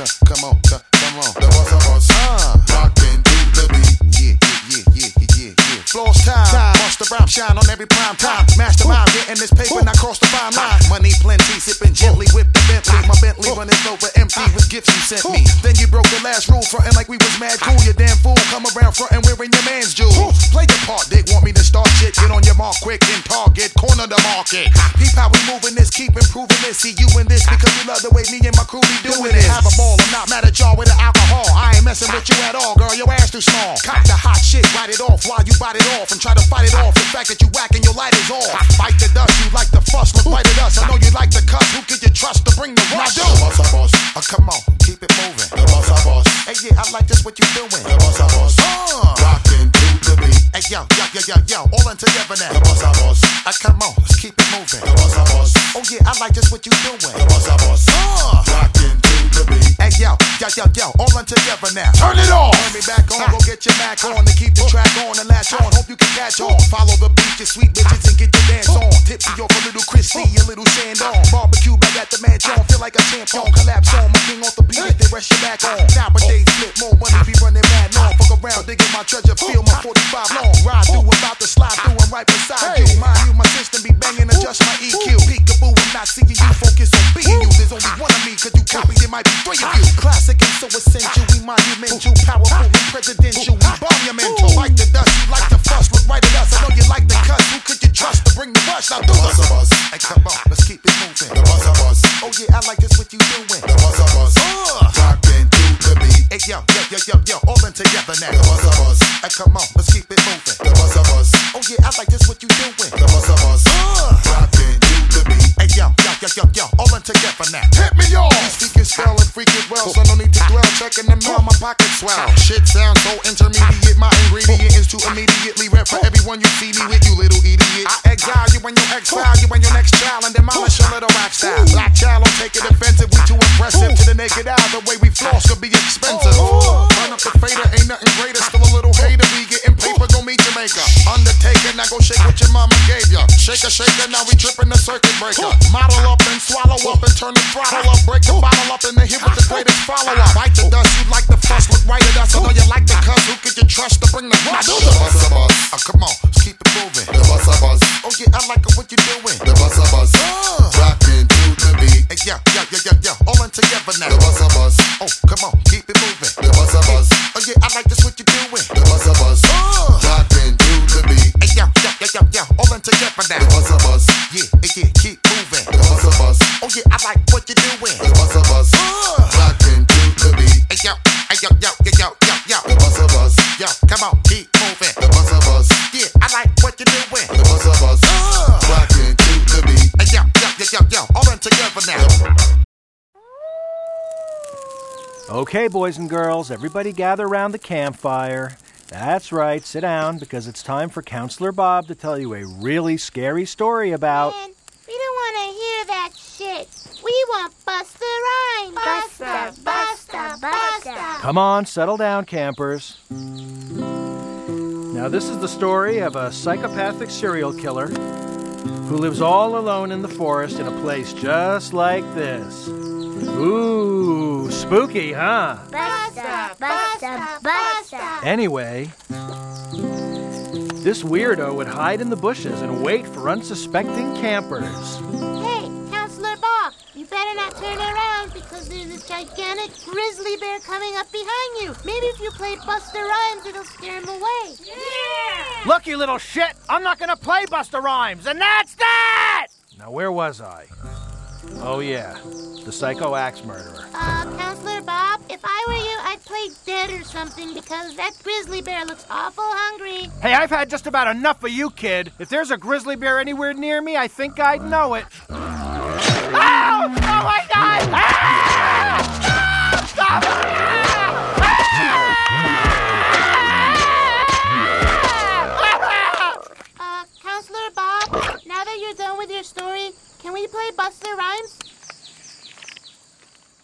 Come on. The boss of us. Rockin' to the beat. Yeah. Floss time. Busta Rhymes shine on every prime time. Mastermind getting this paper, not cross the fine line. Money plenty, sipping gently with the Bentley. My Bentley running over empty with gifts you sent me. Then you broke the last rule, frontin' like we was mad cool. You damn fool, come around frontin' wearing your man's jewels. Play your part, dick. Want me to start shit? Get on your mark quick and target. Corner the market. Peep how we moving this, keep improving this. See you in this because we love the way me and my crew be doing it. Have a ball, I'm not mad at y'all with the alcohol. I ain't messing with you at all, girl. Your ass too small. Cop the hot shit, write it off while you bite it off and try to fight it off. The fact that you whack and your light is off. Bite the dust, you like the fuss, look right at us. I know you like the cuss. Who can you trust to bring the rush? The boss of us. Come on, keep it moving. The boss of us. Hey, yeah, I like this what you doing. The boss of us. Rockin' to the beat. Hey, yo, all in together now. The boss of us. Come on, let's keep it moving. The boss of us. Oh yeah, I like this what you doing. The boss of us. Rockin' to the beat. Hey, yo, all in together now. Turn it on. Turn me back on, go get your Mac on to keep the track on and latch on. Hope you can catch on. Follow the beat, you sweet bitches and get your dance on. Tipsy off a little Christy, a little Shandon. Barbecue back at the mansion, feel like a champion. Collapse on, my king off the beat, they rest your back on. Nowadays flip, more money be running mad long. Fuck around, digging my treasure, feel my 45 long. Ride through, about to slide through, I'm right beside you. Mind you, my system be banging, adjust my EQ. Peekaboo, I'm not seeing you, focus on being you. There's only one of me, cause you copy, there might be three of you. Classic and so essential, we monumental, powerful and presidential, we monumental. Like the dust, you like the fuss, look right at us. I know you like the cuss, who could you trust to bring the rush? Now do the boss of us. Hey, come on, let's keep it moving. The boss of us. Oh yeah, I like this what you doing. The boss of us. Rockin' to the beat. Hey, yo, all in together now. The boss of us. Hey, come on, let's keep it moving. The boss of us. Oh yeah, I like this what you doing. The boss of us. Rockin' to the beat. Hey, yo, all in together now. Hit me on. Speaking swell and freaking well, so no need to dwell. Checking the mail, my pocket swell. Shit sounds so intermediate. My ingredient is to immediately rep for everyone you see me with, you little idiot. I exile you when you exile you when your next child and demolish your little rap style. Black child don't take it offensive, we too impressive. To the naked eye, the way we floss could be expensive. Turn up the fader, ain't nothing greater. Still a little hater, we getting paper, go meet Jamaica. Undertaker, now go shake what your mama gave ya. Shaker, now we tripping the circuit breaker. Model up and swallow up and turn the throttle up. Break the bottle up and then hit with the greatest follow-up. Bite the dust, you like the fuss, look right at us. I know you like the cuss, who could you trust to bring the rush? The boss of us. Come on, let's keep it moving. The boss of us. Oh yeah, I like it what you doing. The boss of us. Rockin' to the beat. Hey, yo, all in together now. The boss of us. Oh, come on, keep it moving. The boss of us. Oh yeah, I like this what you doing. The boss of us. Rockin' to the beat. Hey, yo, all in together now. The boss of us. Yeah, keep moving. The boss of us. Oh yeah, I like what you doing. The boss of us. Rockin' to the beat. Hey, yo, the boss of us. Yo, come on, keep moving. The boss of us. Yeah, I like what you doing. The boss of us. Rockin' to the beat. Hey, yo, all in together now. Okay, boys and girls, everybody gather around the campfire. That's right, sit down, because it's time for Counselor Bob to tell you a really scary story about... Man, we don't want to hear that shit. We want Busta Rhymes. Busta. Come on, settle down, campers. Now, this is the story of a psychopathic serial killer who lives all alone in the forest in a place just like this. Ooh, spooky, huh? Busta. Anyway, this weirdo would hide in the bushes and wait for unsuspecting campers. Hey, Counselor Bob, you better not turn around because there's a gigantic grizzly bear coming up behind you. Maybe if you play Busta Rhymes, it'll scare him away. Yeah! Look, you little shit! I'm not gonna play Busta Rhymes, and that's that! Now, where was I? Oh, yeah, the psycho axe murderer. Counselor Bob, if I were you, I'd play dead or something because that grizzly bear looks awful hungry. Hey, I've had just about enough of you, kid. If there's a grizzly bear anywhere near me, I think I'd know it. Oh! Oh, my God! Ah!